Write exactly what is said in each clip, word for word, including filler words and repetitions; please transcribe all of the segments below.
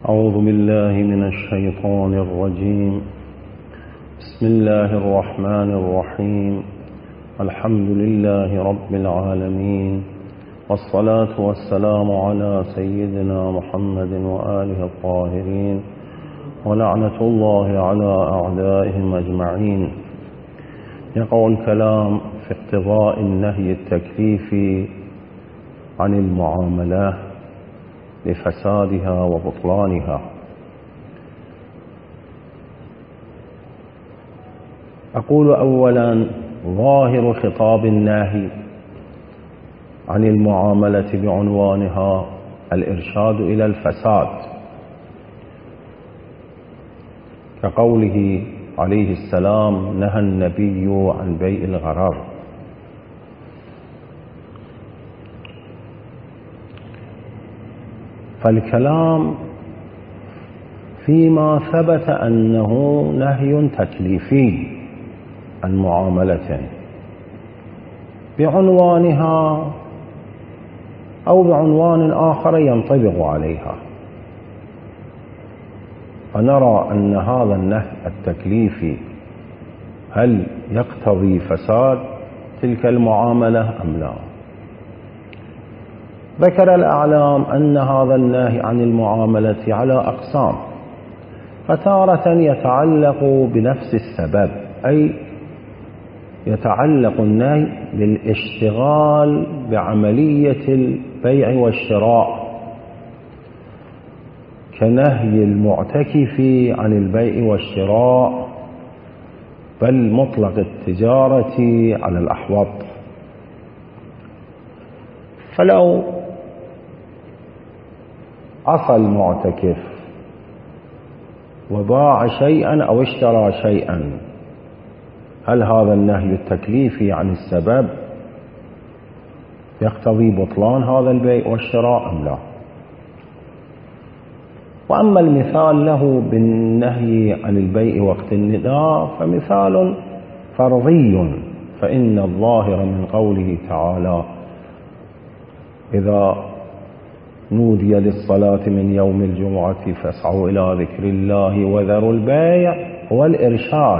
أعوذ بالله من الشيطان الرجيم. بسم الله الرحمن الرحيم. الحمد لله رب العالمين، والصلاة والسلام على سيدنا محمد وآله الطاهرين، ولعنة الله على أعدائهم أجمعين. يقع الكلام في اقتضاء النهي التكليفي عن المعاملة لفسادها وبطلانها. أقول أولا: ظاهر خطاب النهي عن المعاملة بعنوانها الإرشاد إلى الفساد، كقوله عليه السلام: نهى النبي عن بيع الغرر. فالكلام فيما ثبت أنه نهي تكليفي عن معاملة بعنوانها أو بعنوان آخر ينطبق عليها، فنرى أن هذا النهي التكليفي هل يقتضي فساد تلك المعاملة أم لا؟ ذكر الأعلام أن هذا النهي عن المعاملة على أقسام، فتارة يتعلق بنفس السبب، أي يتعلق النهي بالاشتغال بعملية البيع والشراء، كنهي المعتكف عن البيع والشراء، بل مطلق التجارة على الأحوط. فلو عصى المعتكف وباع شيئا أو اشترى شيئا، هل هذا النهي التكليفي عن السبب يقتضي بطلان هذا البيع والشراء أم لا؟ وأما المثال له بالنهي عن البيع وقت النداء فمثال فرضي، فإن الظاهر من قوله تعالى: إذا نودي للصلاة من يوم الجمعة فاسعوا إلى ذكر الله وذروا البيع، والإرشاد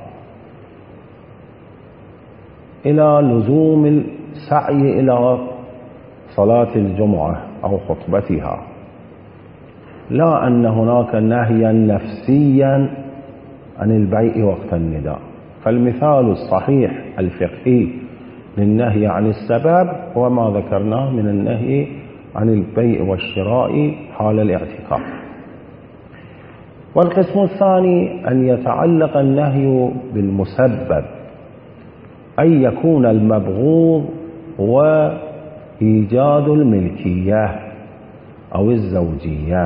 إلى لزوم السعي إلى صلاة الجمعة أو خطبتها، لا أن هناك نهيا نفسيا عن البيع وقت النداء. فالمثال الصحيح الفقهي للنهي عن السبب هو ما ذكرناه من النهي عن البيع والشراء حال الاعتكاف. والقسم الثاني أن يتعلق النهي بالمسبب، أي يكون المبغوض هو إيجاد الملكية أو الزوجية،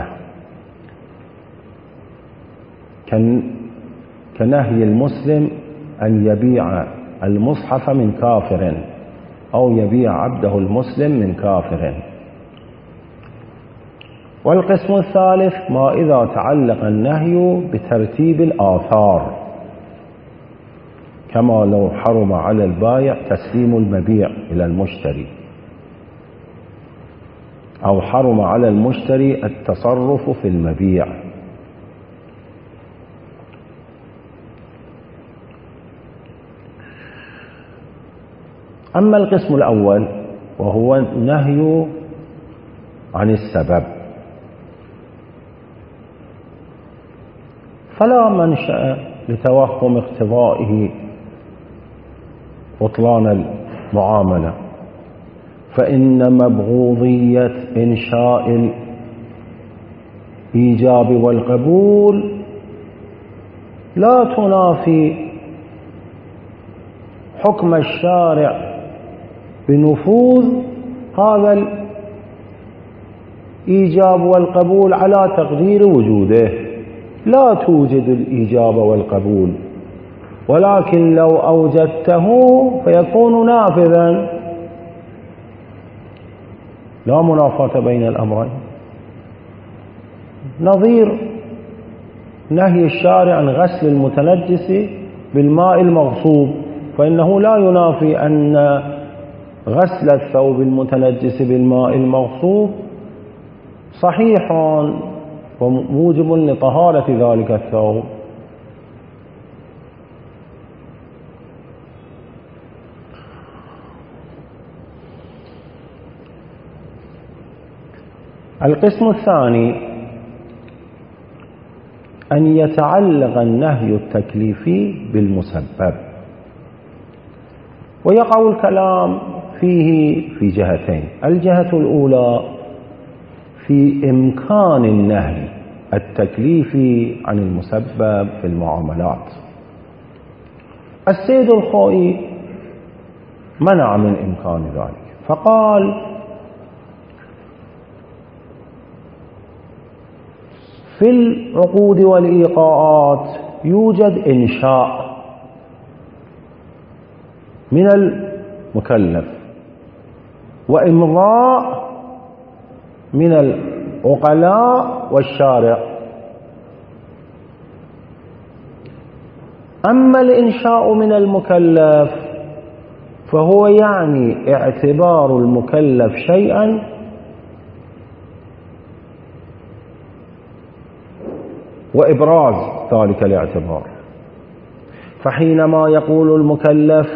كنهي المسلم أن يبيع المصحف من كافر أو يبيع عبده المسلم من كافر. والقسم الثالث ما إذا تعلق النهي بترتيب الآثار، كما لو حرم على البائع تسليم المبيع إلى المشتري، أو حرم على المشتري التصرف في المبيع. أما القسم الأول وهو النهي عن السبب، فلا منشأ لتوهم اقتضائه بطلان المعاملة، فإن مبغوضية إنشاء الإيجاب والقبول لا تنافي حكم الشارع بنفوذ هذا الإيجاب والقبول على تقدير وجوده. لا توجد الإيجاب والقبول، ولكن لو أوجدته فيكون نافذا. لا منافاة بين الأمرين. نظير نهي الشارع عن غسل المتنجس بالماء المغصوب، فإنه لا ينافي أن غسل الثوب المتنجس بالماء المغصوب صحيح وموجب لطهارة ذلك الثوب. القسم الثاني أن يتعلق النهي التكليفي بالمسبب، ويقع الكلام فيه في جهتين. الجهة الأولى في إمكان النهي التكليفي عن المسبب في المعاملات. السيد الخوئي منع من إمكان ذلك، فقال في العقود والإيقاعات يوجد إنشاء من المكلف وإمضاء من العقلاء والشارع. أما الإنشاء من المكلف فهو يعني اعتبار المكلف شيئا وإبراز ذلك الاعتبار. فحينما يقول المكلف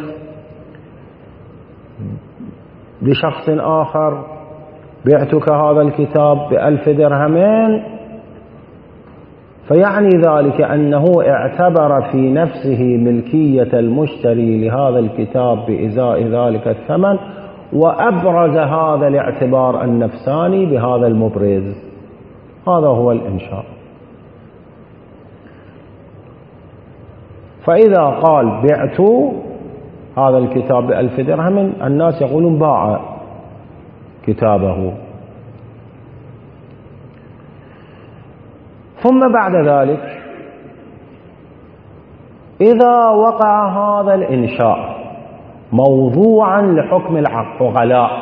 لشخص آخر بعتك هذا الكتاب بألف درهمين، فيعني ذلك أنه اعتبر في نفسه ملكية المشتري لهذا الكتاب بإزاء ذلك الثمن، وأبرز هذا الاعتبار النفساني بهذا المبرز. هذا هو الإنشاء. فإذا قال بعت هذا الكتاب بألف درهم، الناس يقولون باع كتابه. ثم بعد ذلك إذا وقع هذا الإنشاء موضوعا لحكم العقلاء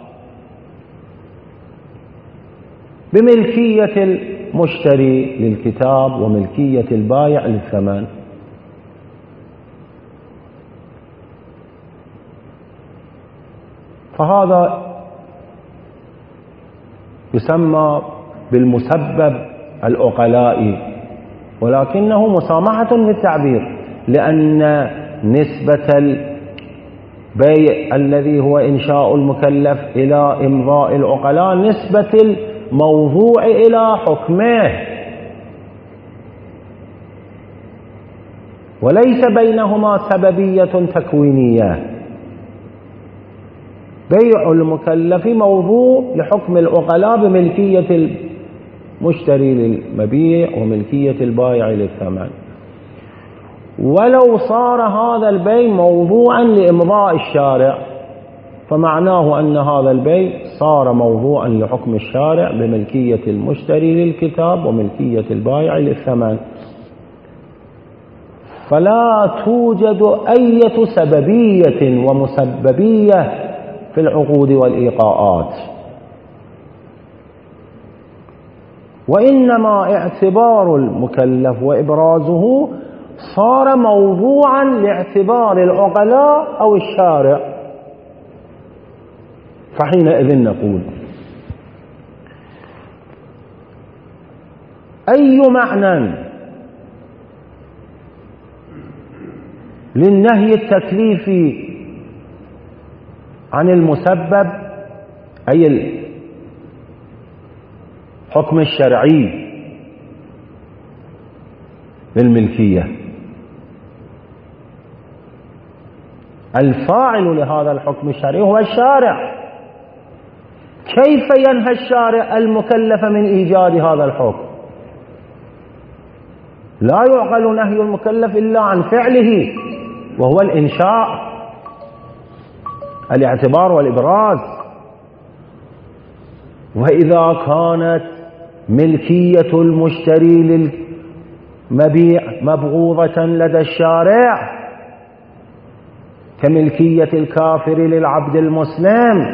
بملكية المشتري للكتاب وملكية البائع للثمن، فهذا يسمى بالمسبب العقلائي، ولكنه مسامحة في التعبير، لأن نسبة البيع الذي هو إنشاء المكلف إلى إمضاء العقلاء نسبة الموضوع إلى حكمه، وليس بينهما سببية تكوينية. بيع المكلف موضوع لحكم العقلاء بملكية المشتري للمبيع وملكية البائع للثمن. ولو صار هذا البيع موضوعا لإمضاء الشارع فمعناه أن هذا البيع صار موضوعا لحكم الشارع بملكية المشتري للكتاب وملكية البائع للثمن، فلا توجد أي سببية ومسببية في العقود والإيقاعات، وإنما اعتبار المكلف وإبرازه صار موضوعا لاعتبار العقلاء أو الشارع. فحينئذ نقول أي معنى للنهي التكليفي عن المسبب أي الحكم الشرعي للملكية؟ الفاعل لهذا الحكم الشرعي هو الشارع. كيف ينهى الشارع المكلف من إيجاد هذا الحكم؟ لا يعقل نهي المكلف إلا عن فعله، وهو الإنشاء، الاعتبار والإبراز. وإذا كانت ملكية المشتري للمبيع مبغوضة لدى الشارع كملكية الكافر للعبد المسلم،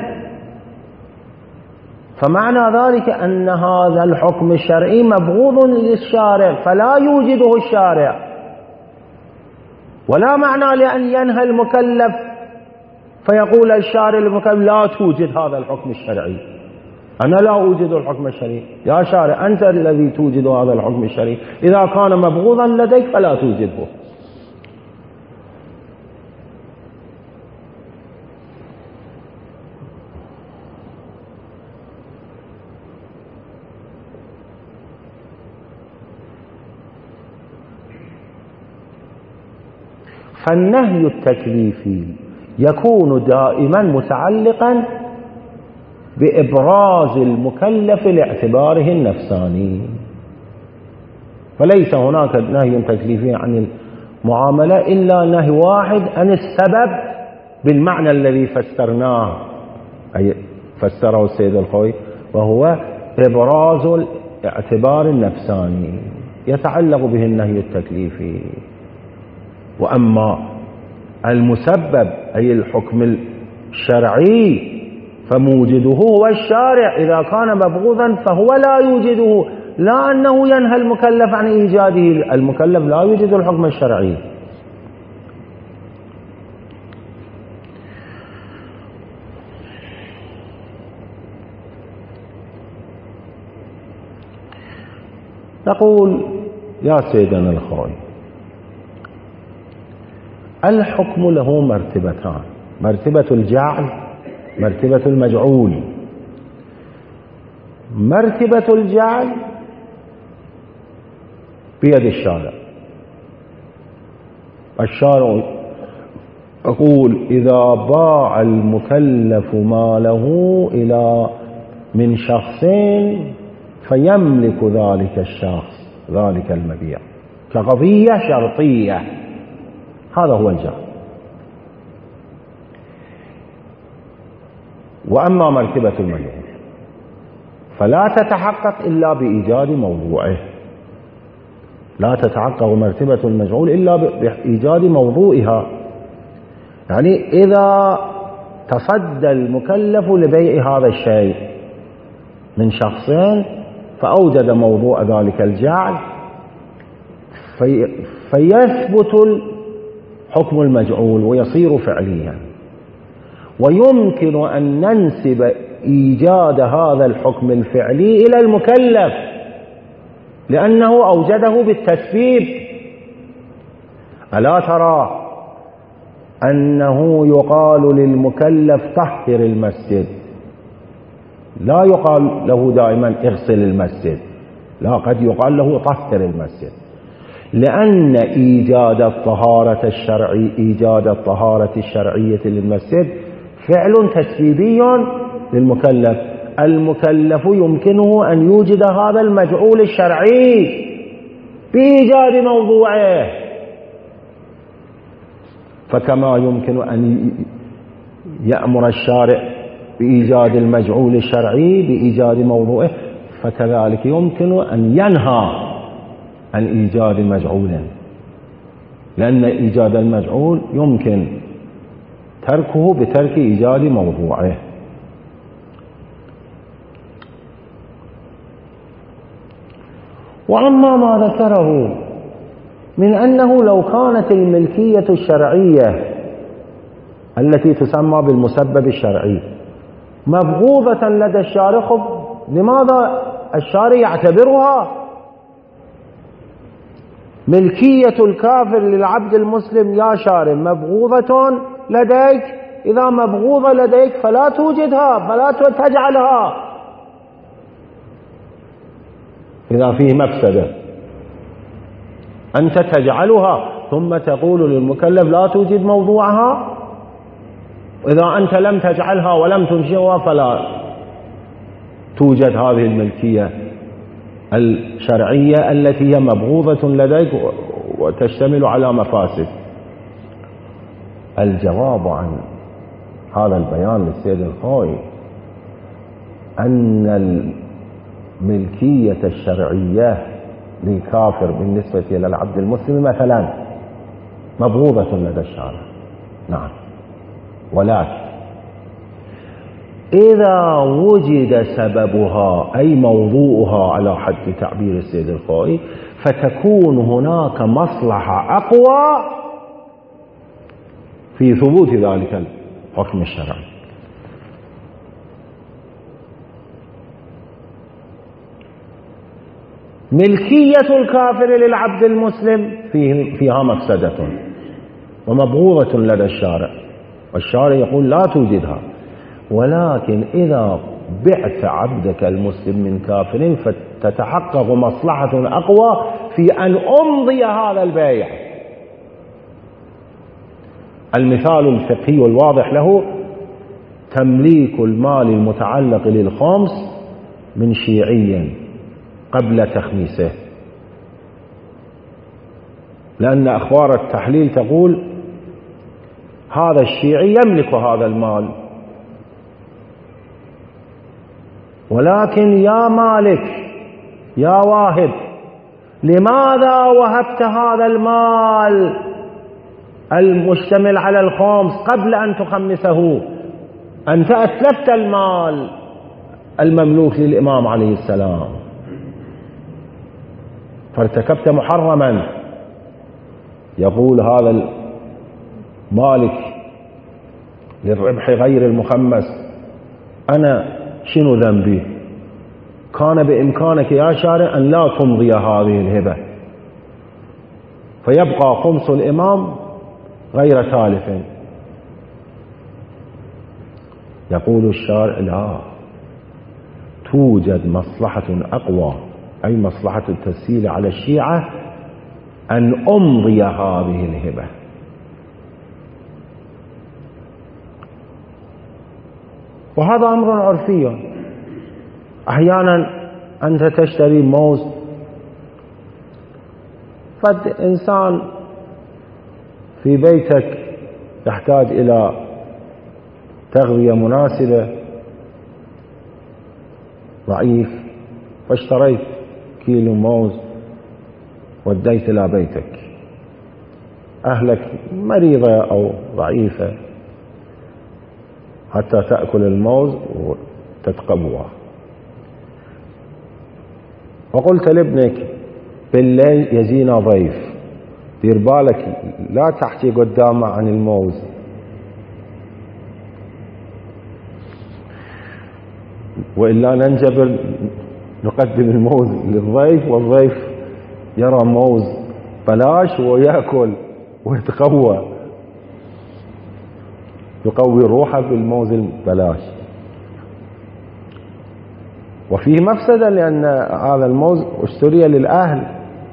فمعنى ذلك أن هذا الحكم الشرعي مبغوض للشارع فلا يوجده الشارع، ولا معنى لأن ينهى المكلف فيقول الشارع للمكلف لا توجد هذا الحكم الشرعي. أنا لا أوجد الحكم الشرعي. يا شارع أنت الذي توجد هذا الحكم الشرعي، إذا كان مبغوضا لديك فلا توجده. فالنهي التكليفي يكون دائما متعلقا بإبراز المكلف لاعتباره النفساني، فليس هناك نهي تكليفي عن المعاملة إلا نهي واحد عن السبب بالمعنى الذي فسرناه، أي فسره السيد الخوئي، وهو إبراز الاعتبار النفساني يتعلق به النهي التكليفي. وأما المسبب أي الحكم الشرعي فموجده هو الشارع، إذا كان مبغوضا فهو لا يوجده، لا أنه ينهى المكلف عن إيجاده، المكلف لا يوجد الحكم الشرعي. نقول يا سيدنا الخوي، الحكم له مرتبتان، مرتبة الجعل، مرتبة المجعول. مرتبة الجعل بيد الشارع. الشارع يقول إذا باع المكلف ماله إلى من شخصين فيملك ذلك الشخص ذلك المبيع كقضية شرطية، هذا هو الجعل. وأما مرتبة المجعول فلا تتحقق إلا بإيجاد موضوعه، لا تتحقق مرتبة المجعول إلا بإيجاد موضوعها. يعني إذا تصدى المكلف لبيع هذا الشيء من شخصين فأوجد موضوع ذلك الجعل في فيثبت حكم المجعول ويصير فعليا. ويمكن أن ننسب إيجاد هذا الحكم الفعلي إلى المكلف لأنه أوجده بالتسبيب. ألا ترى أنه يقال للمكلف طهر المسجد، لا يقال له دائما اغسل المسجد، لا، قد يقال له طهر المسجد، لأن إيجاد الطهارة الشرعي إيجاد الطهارة الشرعية للمسجد فعل تسبيبي للمكلف. المكلف يمكنه أن يوجد هذا المجعول الشرعي بإيجاد موضوعه، فكما يمكن أن يأمر الشارع بإيجاد المجعول الشرعي بإيجاد موضوعه، فكذلك يمكن أن ينهى عن إيجاد مجعول، لأن إيجاد المجعول يمكن تركه بترك إيجاد موضوعه. وأما ما ذكره من أنه لو كانت الملكية الشرعية التي تسمى بالمسبب الشرعي مبغوضة لدى الشارع، لماذا الشارع يعتبرها ملكية الكافر للعبد المسلم؟ يا شارع مبغوضة لديك، إذا مبغوضة لديك فلا توجدها، فلا تجعلها. إذا فيه مفسدة أنت تجعلها ثم تقول للمكلف لا توجد موضوعها، إذا أنت لم تجعلها ولم تنشئها فلا توجد هذه الملكية الشرعية التي هي مبغوضة لديك وتشتمل على مفاسد. الجواب عن هذا البيان للسيد الخوئي أن الملكية الشرعية للكافر بالنسبة إلى العبد المسلم مثلا مبغوضة لدى الشارع، نعم، ولكن إذا وجد سببها أي موضوعها على حد تعبير السيد الخوئي فتكون هناك مصلحة أقوى في ثبوت ذلك الحكم الشرعي. ملكية الكافر للعبد المسلم فيه فيها مفسدة ومبغوضة لدى الشارع، والشارع يقول لا توجدها. ولكن إذا بعت عبدك المسلم من كافر فتتحقق مصلحة أقوى في أن أمضي هذا البيع. المثال الفقهي الواضح له تمليك المال المتعلق للخمس من شيعي قبل تخميسه، لأن أخبار التحليل تقول هذا الشيعي يملك هذا المال، ولكن يا مالك يا واهب لماذا وهبت هذا المال المشتمل على الخمس قبل أن تخمسه؟ أنت أتلفت المال المملوك للإمام عليه السلام، فارتكبت محرما. يقول هذا المالك للربح غير المخمس أنا شنو ذنبي؟ كان بإمكانك يا شارع أن لا تمضي هذه الهبة، فيبقى خمس الإمام غير تالف. يقول الشارع لا، توجد مصلحة أقوى، أي مصلحة التسهيل على الشيعة أن أمضي هذه الهبة. وهذا أمر عرفي. أحيانا أنت تشتري موز، قد إنسان في بيتك يحتاج إلى تغذية مناسبة ضعيف، فاشتريت كيلو موز وديت إلى بيتك، أهلك مريضة أو ضعيفة حتى تأكل الموز وتتقوى، وقلت لابنك بالليل يجينا ضيف، دير بالك لا تحكي قدامه عن الموز، وإلا ننجبر نقدم الموز للضيف والضيف يرى موز بلاش ويأكل ويتقوى، يقوي روحه بالموز البلاش. وفيه مفسدة لأن هذا الموز اشتري للأهل،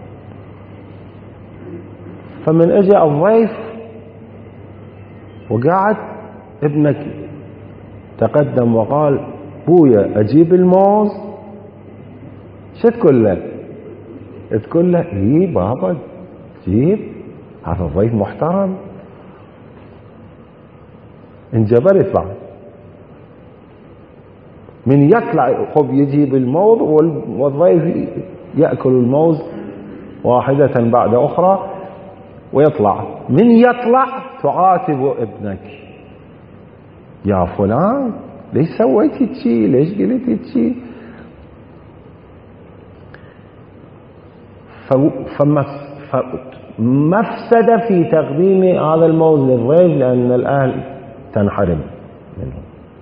فمن اجى الضيف وقعد ابنك تقدم وقال بويا أجيب الموز، شو تقول له؟ تقول له ايه بابا جيب، هذا الضيف محترم، انجبر يطلع. من يطلع خب يجيب الموز والضيف يأكل الموز واحدة بعد أخرى ويطلع. من يطلع تعاتب ابنك يا فلان ليش سويت تشي، ليش قلت تشي؟ فمفسدة في تقديم هذا الموز للضيف لأن الأهل تنحرم منه.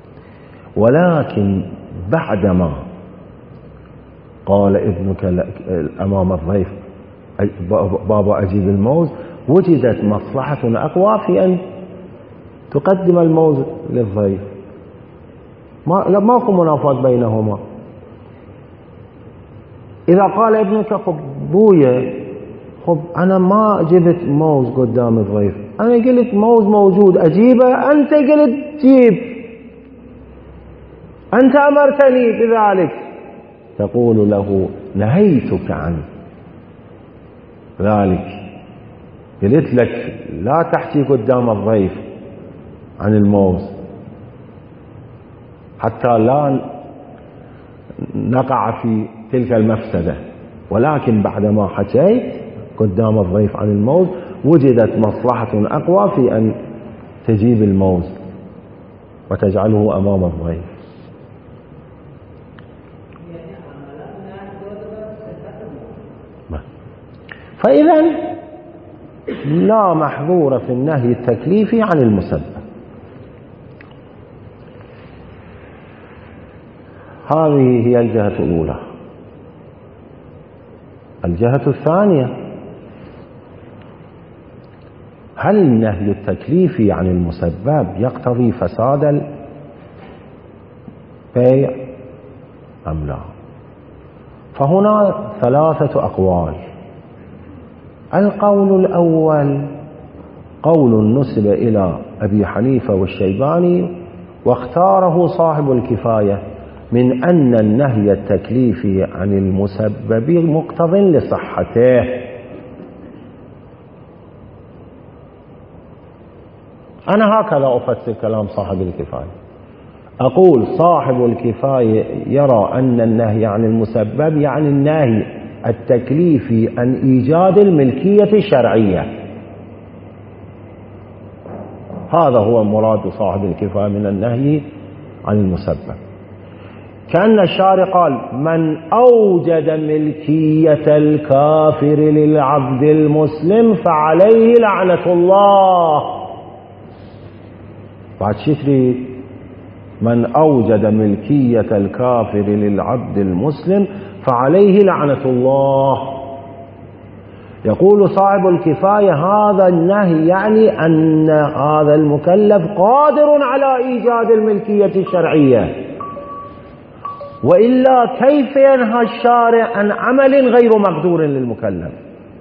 ولكن بعدما قال ابنك أمام الضيف بابا أجيب الموز، وجدت مصلحة أقوى في أن تقدم الموز للضيف، ما ماكو منافاة بينهما. إذا قال ابنك خب بويا خب أنا ما جبت موز قدام الضيف، أنا قلت موز موجود أجيبه، أنت قلت جيب، أنت أمرتني بذلك، تقول له نهيتك عن ذلك، قلت لك لا تحكي قدام الضيف عن الموز حتى لا نقع في تلك المفسدة. ولكن بعدما حكيت قدام الضيف عن الموز وجدت مصلحة أقوى في أن تجيب الموز وتجعله أمام الضيف. فإذا لا محظور في النهي التكليفي عن المسبب. هذه هي الجهة الأولى. الجهة الثانية، هل النهي التكليفي عن المسبب يقتضي فساد البيع أم لا؟ فهنا ثلاثة أقوال. القول الأول قول نسب إلى أبي حنيفة والشيباني واختاره صاحب الكفاية من أن النهي التكليفي عن المسبب مقتض لصحته. أنا هكذا أفسر كلام صاحب الكفاية، أقول صاحب الكفاية يرى أن النهي عن المسبب يعني النهي التكليفي عن إيجاد الملكية الشرعية، هذا هو مراد صاحب الكفاية من النهي عن المسبب. كأن الشارع قال من أوجد ملكية الكافر للعبد المسلم فعليه لعنة الله. بعد شكري من أوجد ملكية الكافر للعبد المسلم فعليه لعنة الله. يقول صاحب الكفاية هذا النهي يعني أن هذا المكلف قادر على إيجاد الملكية الشرعية، وإلا كيف ينهى الشارع عن عمل غير مقدور للمكلف؟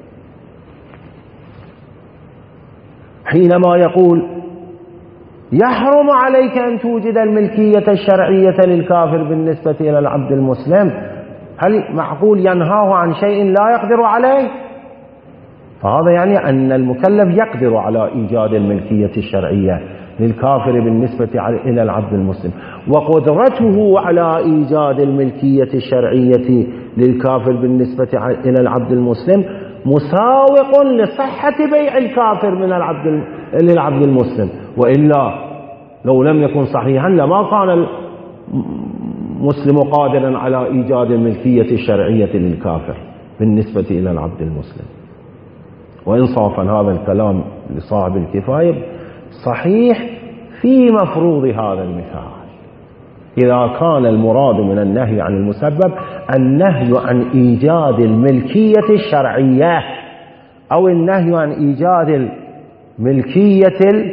حينما يقول يحرم عليك أن توجد الملكية الشرعية للكافر بالنسبة إلى العبد المسلم، هل معقول ينهاه عن شيء لا يقدر عليه؟ فهذا يعني أن المكلف يقدر على إيجاد الملكية الشرعية للكافر بالنسبة إلى العبد المسلم، وقدرته على إيجاد الملكية الشرعية للكافر بالنسبة إلى العبد المسلم مساوق لصحة بيع الكافر من العبد للعبد المسلم، وإلا لو لم يكن صحيحا لما كان المسلم قادرا على إيجاد الملكية الشرعية للكافر بالنسبة إلى العبد المسلم. وإنصافا هذا الكلام لصاحب الكفاية صحيح في مفروض هذا المثال، إذا كان المراد من النهي عن المسبب النهي عن إيجاد الملكية الشرعية أو النهي عن إيجاد الملكية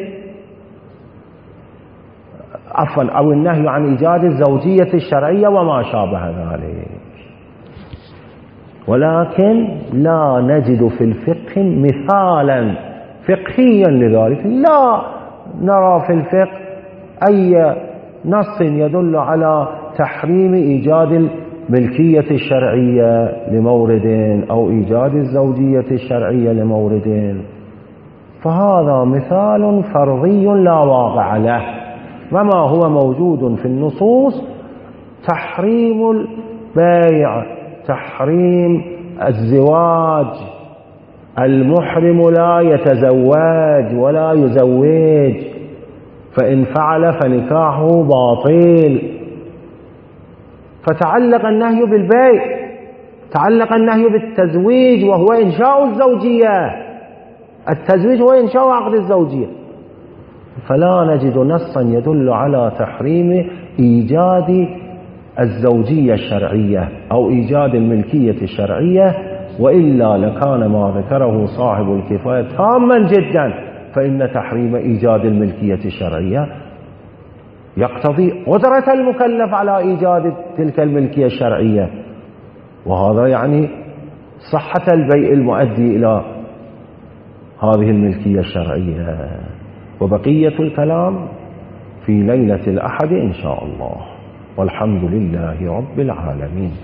عفوا أو النهي عن إيجاد الزوجية الشرعية وما شابه ذلك. ولكن لا نجد في الفقه مثالا فقهيا لذلك، لا نرى في الفقه أي نص يدل على تحريم إيجاد الملكية الشرعية لمورد أو إيجاد الزوجية الشرعية لمورد، فهذا مثال فرضي لا واقع له. وما هو موجود في النصوص تحريم البيع، تحريم الزواج، المحرم لا يتزوج ولا يزوج، فإن فعل فنكاحه باطل. فتعلق النهي بالبيع، تعلق النهي بالتزويج وهو إنشاء الزوجية، التزويج هو إنشاء عقد الزوجية، فلا نجد نصا يدل على تحريم إيجاد الزوجية الشرعية أو إيجاد الملكية الشرعية، وإلا لكان ما ذكره صاحب الكفاية تاما جدا، فإن تحريم إيجاد الملكية الشرعية يقتضي قدرة المكلف على إيجاد تلك الملكية الشرعية، وهذا يعني صحة البيع المؤدي إلى هذه الملكية الشرعية. وبقية الكلام في ليلة الأحد إن شاء الله، والحمد لله رب العالمين.